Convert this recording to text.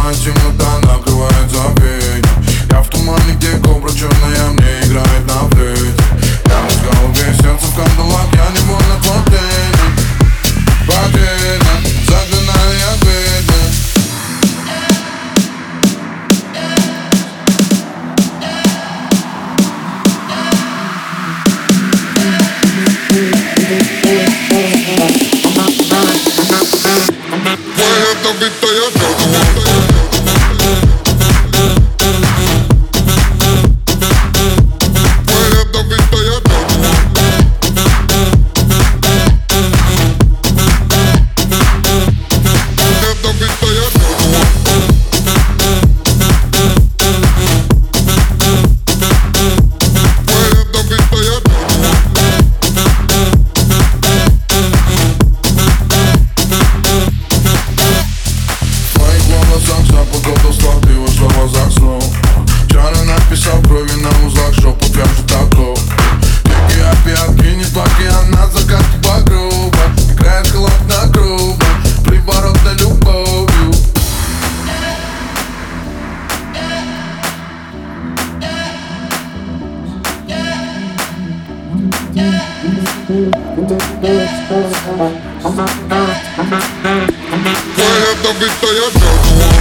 Ночная темнота накрывает забвение. Я в тумане, где кобра черная мне играет на флейте. Я в голове, сердце в кандалах, я невольно плотнее. Потеряно, заклинаю я бедно. Твоя добитая голова. Запутал сладкий, вышла в глазах снова. Вчера написал крови на узлах, что прям же такого. Дикие опятки, не плаки, она загадки по грубо. Играет холодно грубо, приворотной любовью. Твоя добитая голова.